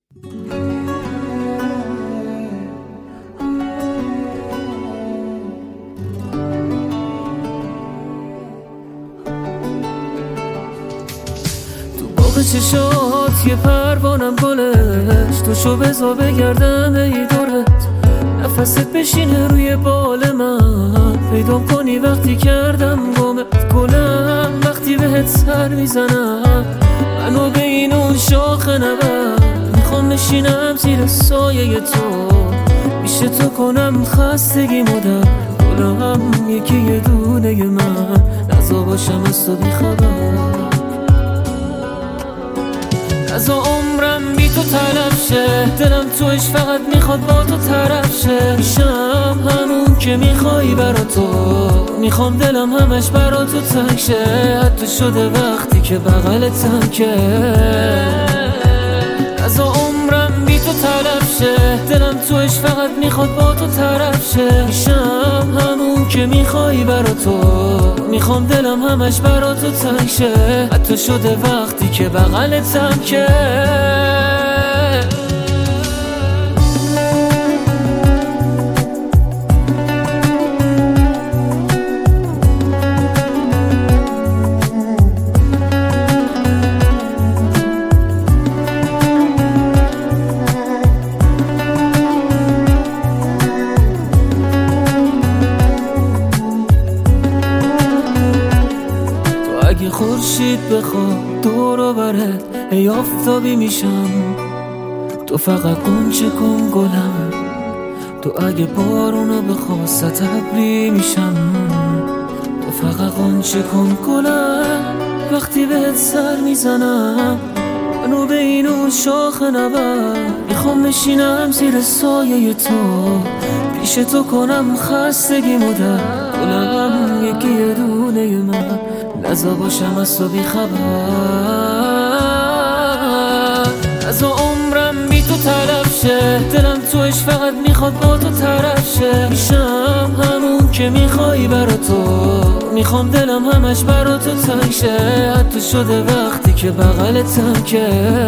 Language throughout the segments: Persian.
چشات یه پروانم گلش تو شو بزا بگردم ای دورت نفست بشینه روی بال من پیدا کنی وقتی کردم گمت گلم وقتی بهت سر میزنم منو به این اون شاخه نبر میخوام بشینم زیر سایه تو میشه تو کنم خستگی مدر گلم یکی یه دونه من نزا باشم از تو بیخبر از عمرم بی تو تلف شه دلم توش فقط میخواد با تو طرف شه میشم همون که میخوای برا تو میخوام دلم همش برا تو تنگ شه حتی شده وقتی که بغلتم که از عمرم بی تو تلف شه دلم توش فقط میخواد با تو طرف شه میشم همون که میخوای برا تو میخوام دلم همش برا تو تنگ شه حتی شده وقتی که بغلتم که اگه خورشید بخواد دور برت ای آفتابی میشم تو فقط گنچه کن گلم تو اگه بارونو بخواست ابری میشم تو فقط گنچه کن گلم وقتی بهت سر میزنم منو به این اون شاخه نبر میخوام بشینم زیر سایه تو پیش تو کنم خستگی مدر گلم یکی یه دونه من نزا باشم از تو بیخبر از عمرم بی تو تلف شه دلم توش فقط میخواد با تو طرف شه میشم همون که میخوای برا تو میخوام دلم همش برا تو تنگ شه حتی شده وقتی که بغلتم که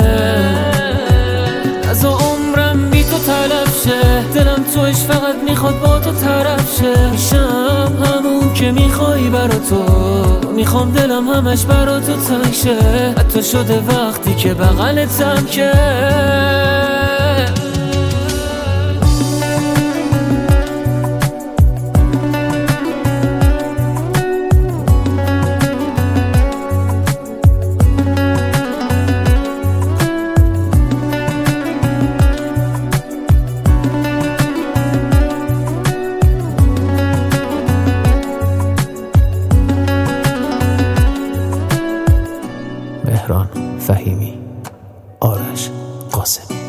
از عمرم بی تو تلف شه دلم توش فقط میخواد با تو طرف شه میشم همون که میخوای برا تو میخوام دلم همش برا تو تنگ شه حتی شده وقتی که بغلتم که مهران فهیمی، آرش قاسمی.